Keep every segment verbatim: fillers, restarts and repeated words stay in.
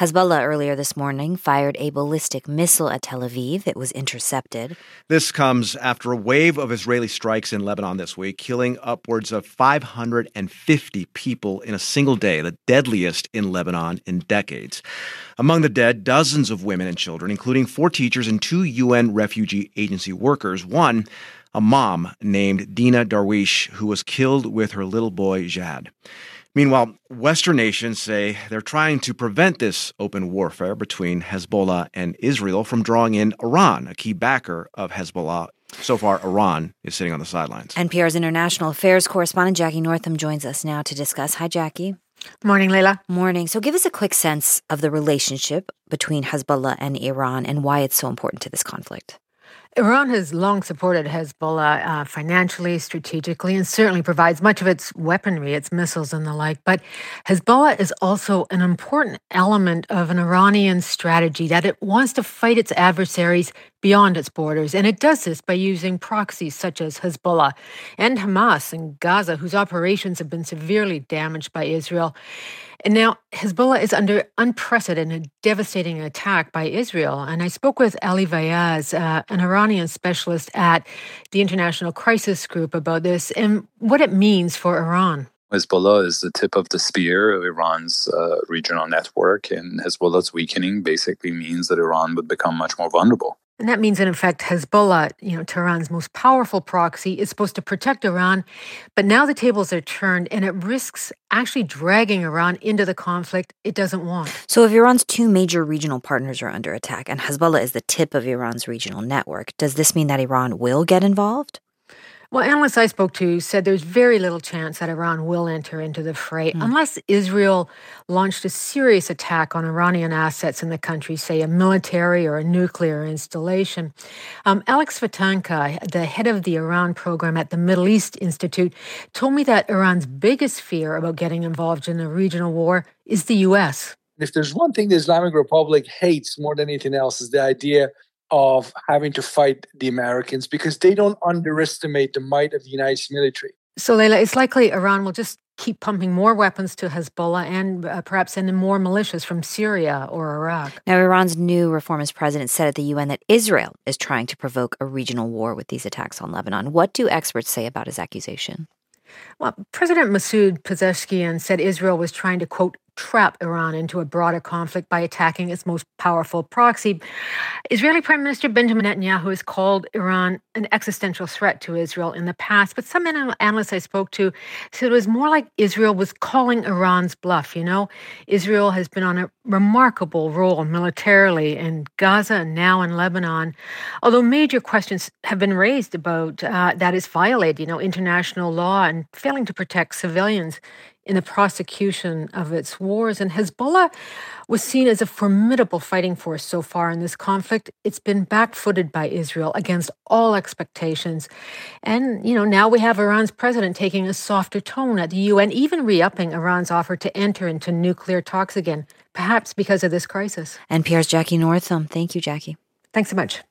Hezbollah earlier this morning fired a ballistic missile at Tel Aviv. It was intercepted. This comes after a wave of Israeli strikes in Lebanon this week, killing upwards of five hundred fifty people in a single day, the deadliest in Lebanon in decades. Among the dead, dozens of women and children, including four teachers and two U N Refugee Agency workers. One, a mom named Dina Darwish, who was killed with her little boy, Jad. Meanwhile, Western nations say they're trying to prevent this open warfare between Hezbollah and Israel from drawing in Iran, a key backer of Hezbollah. So far, Iran is sitting on the sidelines. N P R's international affairs correspondent Jackie Northam joins us now to discuss. Hi, Jackie. Morning, Leila. Morning. So give us a quick sense of the relationship between Hezbollah and Iran and why it's so important to this conflict. Iran has long supported Hezbollah uh, financially, strategically, and certainly provides much of its weaponry, its missiles and the like. But Hezbollah is also an important element of an Iranian strategy that it wants to fight its adversaries beyond its borders. And it does this by using proxies such as Hezbollah and Hamas in Gaza, whose operations have been severely damaged by Israel. And now Hezbollah is under unprecedented, devastating attack by Israel. And I spoke with Ali Vayaz, uh, an Iranian specialist at the International Crisis Group, about this and what it means for Iran. Hezbollah is the tip of the spear of Iran's uh, regional network, and Hezbollah's weakening basically means that Iran would become much more vulnerable. And that means that, in fact, Hezbollah, you know, Tehran's most powerful proxy, is supposed to protect Iran. But now the tables are turned, and it risks actually dragging Iran into the conflict it doesn't want. So if Iran's two major regional partners are under attack, and Hezbollah is the tip of Iran's regional network, does this mean that Iran will get involved? Well, analysts I spoke to said there's very little chance that Iran will enter into the fray mm. unless Israel launched a serious attack on Iranian assets in the country, say a military or a nuclear installation. Um, Alex Vatanka, the head of the Iran program at the Middle East Institute, told me that Iran's biggest fear about getting involved in a regional war is the U S. If there's one thing the Islamic Republic hates more than anything else, is the idea of having to fight the Americans, because they don't underestimate the might of the United States military. So, Leila, it's likely Iran will just keep pumping more weapons to Hezbollah and uh, perhaps sending more militias from Syria or Iraq. Now, Iran's new reformist president said at the U N that Israel is trying to provoke a regional war with these attacks on Lebanon. What do experts say about his accusation? Well, President Masoud Pezeshkian said Israel was trying to, quote, trap Iran into a broader conflict by attacking its most powerful proxy. Israeli Prime Minister Benjamin Netanyahu has called Iran an existential threat to Israel in the past, but some analysts I spoke to said it was more like Israel was calling Iran's bluff, you know? Israel has been on a remarkable role militarily in Gaza and now in Lebanon, although major questions have been raised about uh, that it's violated, you know, international law and failing to protect civilians in the prosecution of its wars. And Hezbollah was seen as a formidable fighting force so far in this conflict. It's been back-footed by Israel against all expectations. And, you know, now we have Iran's president taking a softer tone at the U N, even re-upping Iran's offer to enter into nuclear talks again, perhaps because of this crisis. N P R's Jackie Northam. Thank you, Jackie. Thanks so much.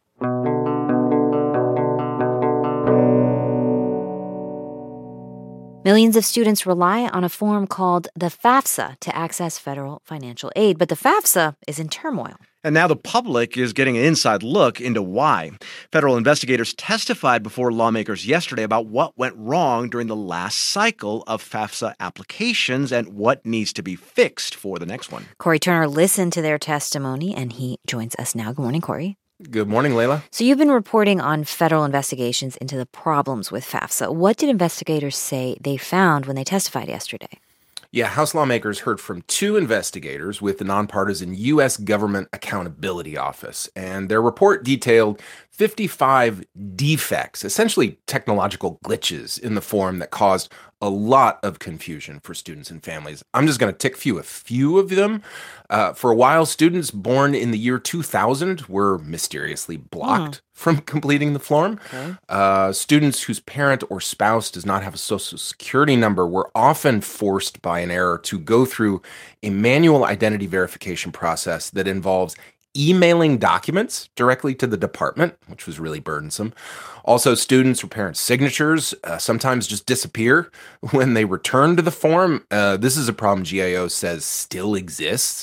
Millions of students rely on a form called the FAFSA to access federal financial aid, but the FAFSA is in turmoil. And now the public is getting an inside look into why. Federal investigators testified before lawmakers yesterday about what went wrong during the last cycle of FAFSA applications and what needs to be fixed for the next one. Corey Turner listened to their testimony, and he joins us now. Good morning, Corey. Good morning, Leila. So you've been reporting on federal investigations into the problems with FAFSA. What did investigators say they found when they testified yesterday? Yeah, House lawmakers heard from two investigators with the nonpartisan U S Government Accountability Office, and their report detailed fifty-five defects, essentially technological glitches in the form that caused a lot of confusion for students and families. I'm just going to tick few a few of them. Uh, for a while, students born in the year two thousand were mysteriously blocked mm. from completing the form. Okay. Uh, students whose parent or spouse does not have a social security number were often forced by an error to go through a manual identity verification process that involves emailing documents directly to the department, which was really burdensome. Also, students or parents' signatures uh, sometimes just disappear when they return to the form. Uh, this is a problem G A O says still exists.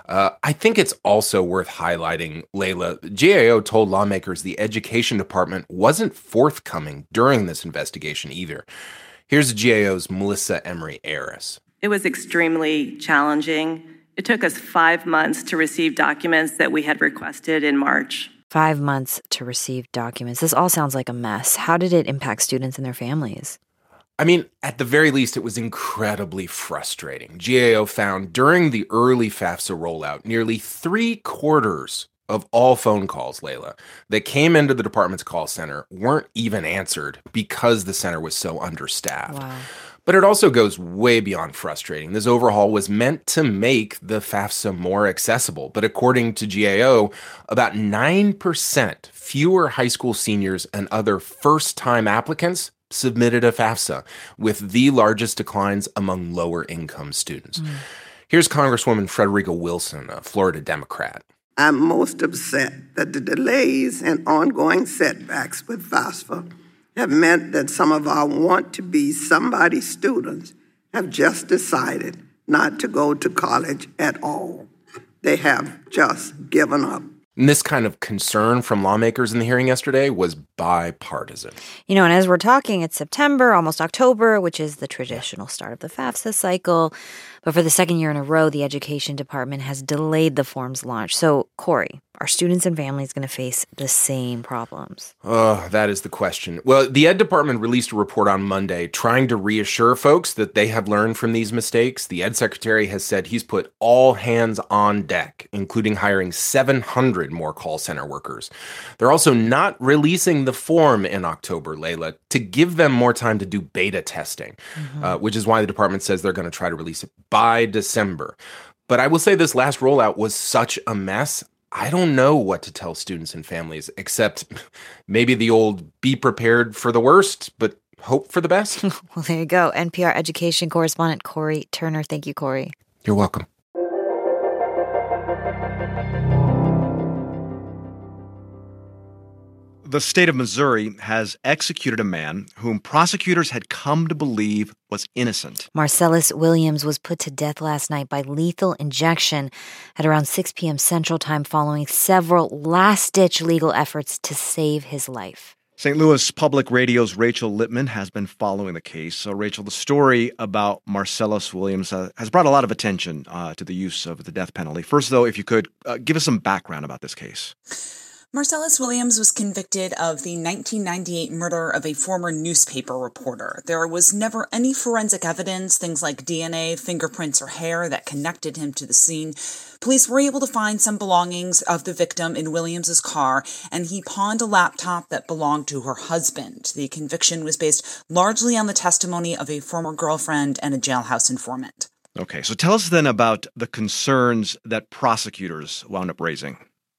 Uh, I think it's also worth highlighting, Layla, the G A O told lawmakers the Education Department wasn't forthcoming during this investigation either. Here's G A O's Melissa Emery-Ayres. It was extremely challenging. It took us five months to receive documents that we had requested in March. Five months to receive documents. This all sounds like a mess. How did it impact students and their families? I mean, at the very least, it was incredibly frustrating. G A O found during the early FAFSA rollout, nearly three quarters of all phone calls, Layla, that came into the department's call center weren't even answered because the center was so understaffed. Wow. But it also goes way beyond frustrating. This overhaul was meant to make the FAFSA more accessible. But according to G A O, about nine percent fewer high school seniors and other first-time applicants submitted a FAFSA, with the largest declines among lower-income students. Mm. Here's Congresswoman Frederica Wilson, a Florida Democrat. I'm most upset that the delays and ongoing setbacks with FAFSA have meant that some of our want-to-be-somebody students have just decided not to go to college at all. They have just given up. And this kind of concern from lawmakers in the hearing yesterday was bipartisan. You know, and as we're talking, it's September, almost October, which is the traditional start of the FAFSA cycle. But for the second year in a row, the Education Department has delayed the form's launch. So, Corey, are students and families going to face the same problems? Oh, that is the question. Well, the Ed Department released a report on Monday trying to reassure folks that they have learned from these mistakes. The Ed Secretary has said he's put all hands on deck, including hiring seven hundred more call center workers. They're also not releasing the form in October, Layla, to give them more time to do beta testing, mm-hmm. uh, which is why the department says they're going to try to release it by December. But I will say this last rollout was such a mess. I don't know what to tell students and families, except maybe the old be prepared for the worst, but hope for the best. Well, there you go. N P R education correspondent Corey Turner. Thank you, Corey. You're welcome. The state of Missouri has executed a man whom prosecutors had come to believe was innocent. Marcellus Williams was put to death last night by lethal injection at around six p.m. Central Time following several last-ditch legal efforts to save his life. Saint Louis Public Radio's Rachel Lippman has been following the case. So, Rachel, the story about Marcellus Williams uh, has brought a lot of attention uh, to the use of the death penalty. First, though, if you could uh, give us some background about this case. Marcellus Williams was convicted of the nineteen ninety-eight murder of a former newspaper reporter. There was never any forensic evidence, things like D N A, fingerprints, or hair that connected him to the scene. Police were able to find some belongings of the victim in Williams's car, and he pawned a laptop that belonged to her husband. The conviction was based largely on the testimony of a former girlfriend and a jailhouse informant. Okay, so tell us then about the concerns that prosecutors wound up raising.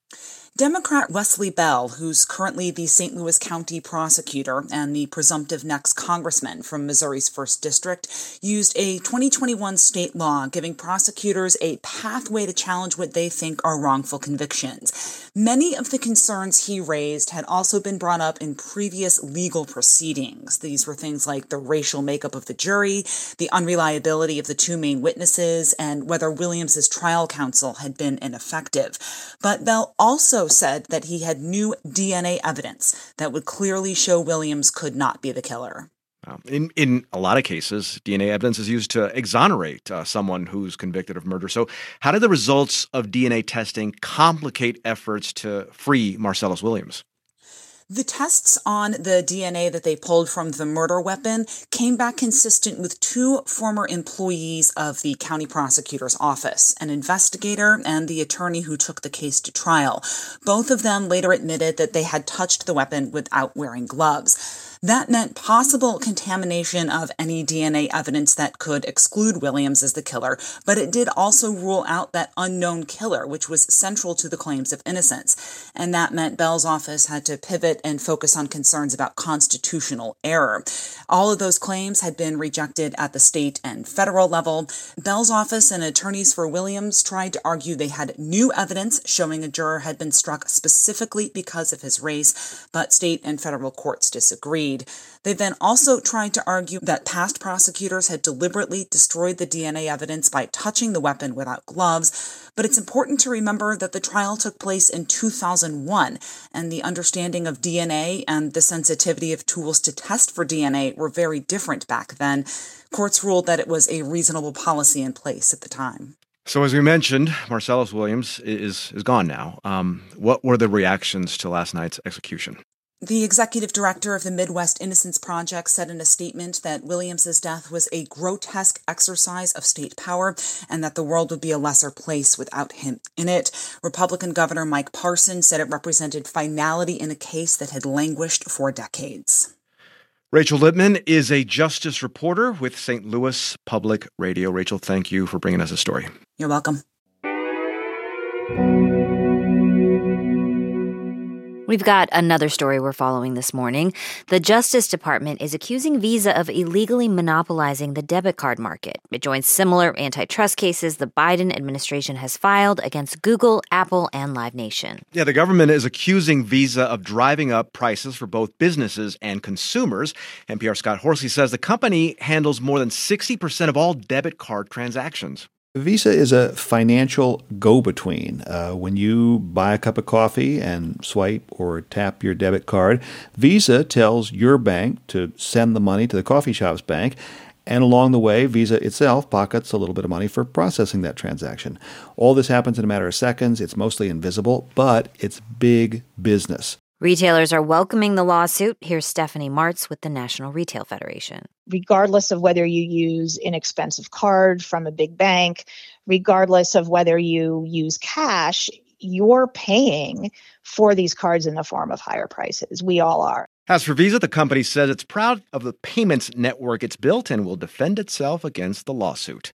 Democrat Wesley Bell, who's currently the Saint Louis County prosecutor and the presumptive next congressman from Missouri's first district, used a twenty twenty-one state law giving prosecutors a pathway to challenge what they think are wrongful convictions. Many of the concerns he raised had also been brought up in previous legal proceedings. These were things like the racial makeup of the jury, the unreliability of the two main witnesses, and whether Williams's trial counsel had been ineffective. But Bell also said that he had new D N A evidence that would clearly show Williams could not be the killer. In in a lot of cases, D N A evidence is used to exonerate uh, someone who's convicted of murder. So how did the results of D N A testing complicate efforts to free Marcellus Williams? The tests on the D N A that they pulled from the murder weapon came back consistent with two former employees of the county prosecutor's office, an investigator and the attorney who took the case to trial. Both of them later admitted that they had touched the weapon without wearing gloves. That meant possible contamination of any D N A evidence that could exclude Williams as the killer, but it did also rule out that unknown killer, which was central to the claims of innocence. And that meant Bell's office had to pivot and focus on concerns about constitutional error. All of those claims had been rejected at the state and federal level. Bell's office and attorneys for Williams tried to argue they had new evidence showing a juror had been struck specifically because of his race, but state and federal courts disagreed. decade. They then also tried to argue that past prosecutors had deliberately destroyed the D N A evidence by touching the weapon without gloves. But it's important to remember that the trial took place in two thousand one, and the understanding of D N A and the sensitivity of tools to test for D N A were very different back then. Courts ruled that it was a reasonable policy in place at the time. So as we mentioned, Marcellus Williams is is gone now. Um, what were the reactions to last night's execution? The executive director of the Midwest Innocence Project said in a statement that Williams's death was a grotesque exercise of state power and that the world would be a lesser place without him in it. Republican Governor Mike Parson said it represented finality in a case that had languished for decades. Rachel Lippman is a justice reporter with Saint Louis Public Radio. Rachel, thank you for bringing us a story. You're welcome. We've got another story we're following this morning. The Justice Department is accusing Visa of illegally monopolizing the debit card market. It joins similar antitrust cases the Biden administration has filed against Google, Apple, and Live Nation. Yeah, the government is accusing Visa of driving up prices for both businesses and consumers. N P R's Scott Horsley says the company handles more than sixty percent of all debit card transactions. Visa is a financial go-between. Uh, when you buy a cup of coffee and swipe or tap your debit card, Visa tells your bank to send the money to the coffee shop's bank, and along the way, Visa itself pockets a little bit of money for processing that transaction. All this happens in a matter of seconds. It's mostly invisible, but it's big business. Retailers are welcoming the lawsuit. Here's Stephanie Martz with the National Retail Federation. Regardless of whether you use an expensive card from a big bank, regardless of whether you use cash, you're paying for these cards in the form of higher prices. We all are. As for Visa, the company says it's proud of the payments network it's built and will defend itself against the lawsuit.